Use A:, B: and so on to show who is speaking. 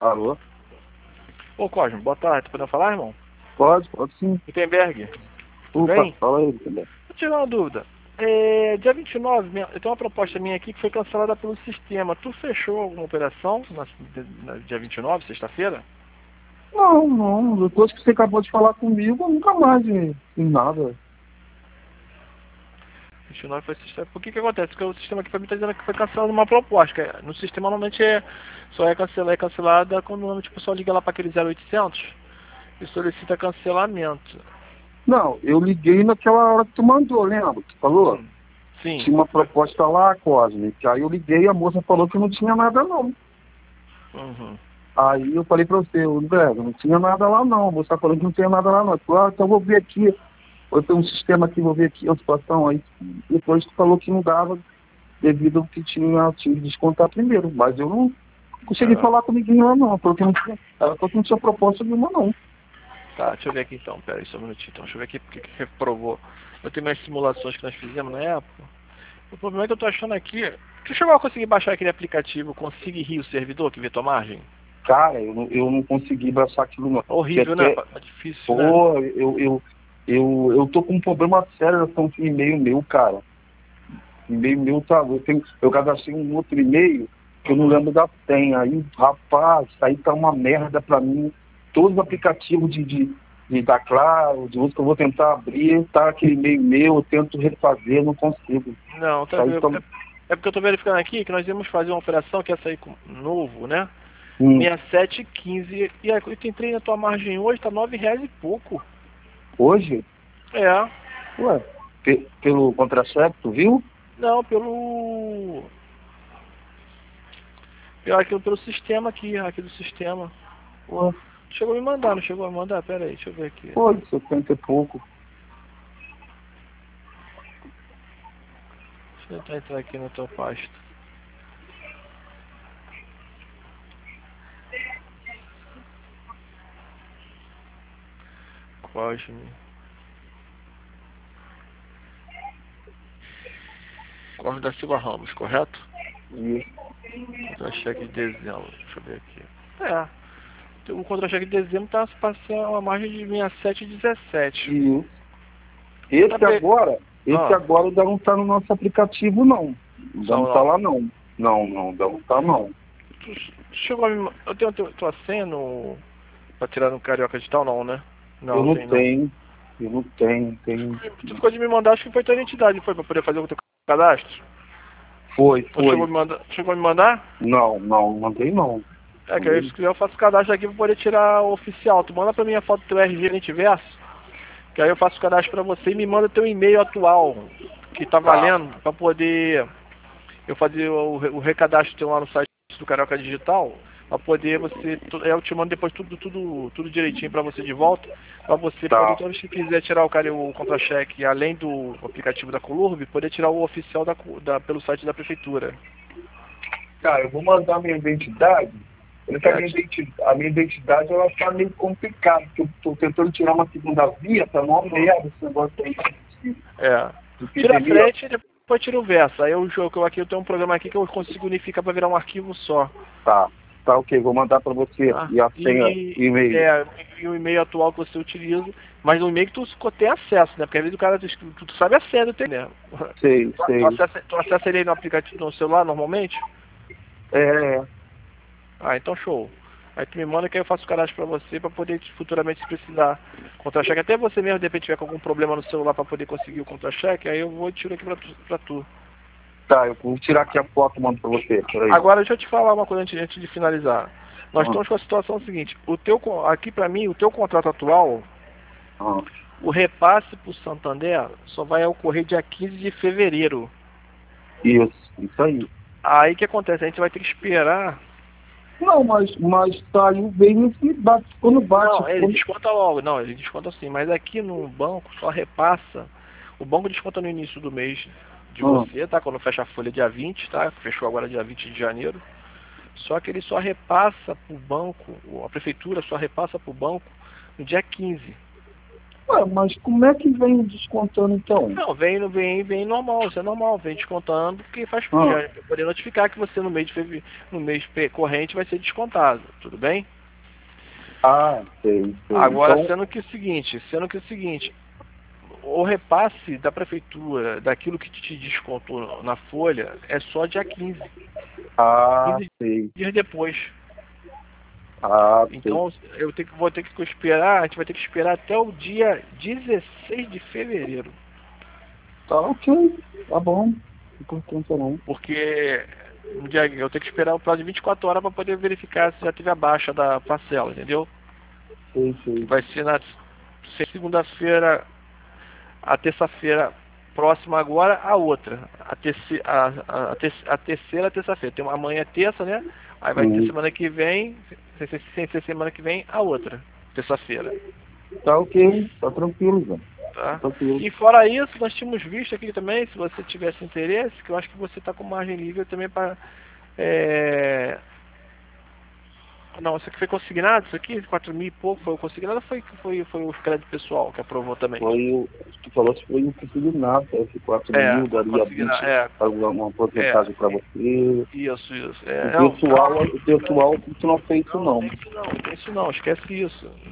A: Alô?
B: Ô Cosmo, boa tarde. Podemos falar, irmão?
A: Pode sim.
B: Gutenberg, tudo
A: Opa,
B: bem?
A: fala aí também.
B: Vou tirar uma dúvida. Dia 29, eu tenho uma proposta minha aqui que foi cancelada pelo sistema. Tu fechou alguma operação na dia 29, sexta-feira?
A: Não, depois que você acabou de falar comigo, eu nunca mais fiz nada.
B: 29 foi sexta. Por que acontece? Porque o sistema aqui para mim está dizendo que foi cancelada uma proposta. No sistema normalmente só é cancelada quando normalmente o pessoal liga lá para aquele 0800 e solicita cancelamento.
A: Não, eu liguei naquela hora que tu mandou, lembra? Tu falou?
B: Sim.
A: Tinha uma proposta lá, Cosme, que aí eu liguei e a moça falou que não tinha nada não.
B: Uhum.
A: Aí eu falei pra você, André, não tinha nada lá não. A moça falou que não tinha nada lá não. Eu falei, então eu vou ver aqui. Eu tenho um sistema aqui, vou ver aqui a situação. Aí depois tu falou que não dava devido ao que tinha que descontar primeiro. Mas eu não consegui falar com ninguém lá não. Porque não tinha, ela falou que não tinha proposta nenhuma não.
B: Tá, deixa eu ver aqui então, pera aí só um minutinho então, deixa eu ver aqui porque que reprovou. Eu tenho mais simulações que nós fizemos na época. O problema é que eu tô achando aqui. Tu chegou a conseguir baixar aquele aplicativo Consigue Rio Servidor que vê tua margem?
A: Cara, eu não consegui abraçar aquilo não.
B: Horrível, né? É difícil, né?
A: Pô, eu tô com um problema sério com um e-mail meu, cara. E-mail meu tá. Eu cadastrei um outro e-mail que eu não lembro da senha. Aí, rapaz, aí tá uma merda pra mim. Todos os aplicativos da Claro, de outros que eu vou tentar abrir, tá aquele e-mail meu, eu tento refazer, não consigo.
B: Não, tá
A: Aí
B: vendo?
A: tá.
B: É porque eu tô verificando aqui que nós íamos fazer uma operação que ia sair com novo, né?
A: Hum,
B: 67,15. E aí eu entrei na tua margem hoje, tá R$ 9 e pouco.
A: hoje?
B: É.
A: Ué, pelo contra-cheque, tu viu?
B: Não, pelo sistema aqui do sistema.
A: Ué,
B: Chegou a me mandar, não chegou a me mandar? Pera aí, deixa eu ver aqui.
A: foi, 70 e pouco.
B: Deixa eu tentar entrar aqui na tua pasta. Cosme. Cosme da Silva Ramos, correto?
A: Isso.
B: Contra-cheque de dezembro. Deixa eu ver aqui. O contra-cheque de dezembro tá passando uma margem de 67,17.
A: Isso. Esse agora, ainda não tá no nosso aplicativo, não. Ainda não tá lá, não. Não, ainda não tá, não.
B: Tu chegou a me... Eu tenho tua senha no... pra tirar no Carioca Digital, não, né? Não,
A: Eu não
B: tem não.
A: tenho. Eu não tenho.
B: Tu ficou de me mandar, acho que foi tua identidade, foi? Pra poder fazer o teu cadastro?
A: Foi.
B: Chegou a me mandar?
A: Não, mandei não.
B: É, que aí se quiser eu faço cadastro aqui pra poder tirar o oficial. Tu manda pra mim a foto do teu RG Lente Verso, que aí eu faço o cadastro pra você e me manda teu e-mail atual, que tá valendo, pra poder eu fazer o recadastro teu lá no site do Carioca Digital, pra poder você, eu te mando depois tudo direitinho pra você de volta, pra você poder, toda vez que quiser tirar o contra-cheque, além do aplicativo da Colurb, poder tirar o oficial pelo site da prefeitura.
A: Cara, eu vou mandar minha identidade. A minha identidade ela tá meio complicada, porque eu tô tentando tirar uma segunda via, tá mó merda esse negócio aí.
B: Tira a frente e depois tira o verso. Aí eu tenho um programa aqui que eu consigo unificar para virar um arquivo só.
A: Tá, ok, vou mandar para você. E a senha, o e-mail.
B: E o e-mail atual que você utiliza, mas o e-mail que tu tem acesso, né? Porque às vezes o cara, tu sabe a senha do teu, né?
A: Sei.
B: Tu acessa ele no aplicativo no celular normalmente? Ah, então show. Aí tu me manda que aí eu faço o cadastro pra você pra poder futuramente se precisar contra-cheque. Até você mesmo de repente tiver com algum problema no celular pra poder conseguir o contra-cheque, aí eu vou e tiro aqui pra tu.
A: Tá, eu vou tirar aqui a foto e mando pra você.
B: Agora deixa eu te falar uma coisa antes de finalizar. Nós estamos com a situação seguinte, aqui pra mim, o teu contrato atual, o repasse pro Santander só vai ocorrer dia 15 de fevereiro.
A: Isso aí.
B: Aí o que acontece? A gente vai ter que esperar.
A: Não, mas saiu bem quando bate.
B: Não, ele desconta logo. Não, ele desconta sim. Mas aqui no banco só repassa. O banco desconta no início do mês de você, tá? Quando fecha a folha dia 20, tá? Fechou agora dia 20 de janeiro. Só que ele só repassa pro banco, a prefeitura só repassa pro banco no dia 15.
A: Ué, mas como é que vem descontando então?
B: Não, vem normal, isso é normal, vem descontando, porque faz
A: Ah,
B: já poder notificar que você no mês corrente vai ser descontado, tudo bem?
A: sei, sei.
B: Agora,
A: Então,
B: sendo que o seguinte, o repasse da prefeitura daquilo que te descontou na folha é só dia 15,
A: ah,
B: 15
A: sei.
B: dias depois.
A: Ah, sei.
B: Então vou ter que esperar, a gente vai ter que esperar até o dia 16 de fevereiro.
A: Tá ok, tá bom. Não importância não.
B: Porque eu tenho que esperar o prazo de 24 horas para poder verificar se já teve a baixa da parcela, entendeu?
A: Sei,
B: Que
A: sei.
B: vai ser na segunda-feira, a terça-feira próxima agora, a outra. A terceira terça-feira. Tem uma amanhã é terça, né? Aí vai ter
A: Uhum.
B: semana que vem, sem ser semana que vem, a outra, terça-feira.
A: Tá ok, tá tranquilo, Zé. Tá
B: Tá?
A: tranquilo.
B: E fora isso, nós tínhamos visto aqui também, se você tivesse interesse, que eu acho que você está com margem livre também para. É... Não, isso aqui foi consignado, isso aqui, 4 mil e pouco foi o consignado, ou foi o crédito pessoal que aprovou também?
A: Foi o. Tu falou que foi um consignado, esse 4
B: É,
A: mil, daria
B: consignado,
A: 20 para uma
B: é,
A: porcentagem para você.
B: isso.
A: O
B: Não,
A: pessoal, o pessoal não fez isso
B: não
A: não.
B: tem isso não, esquece isso.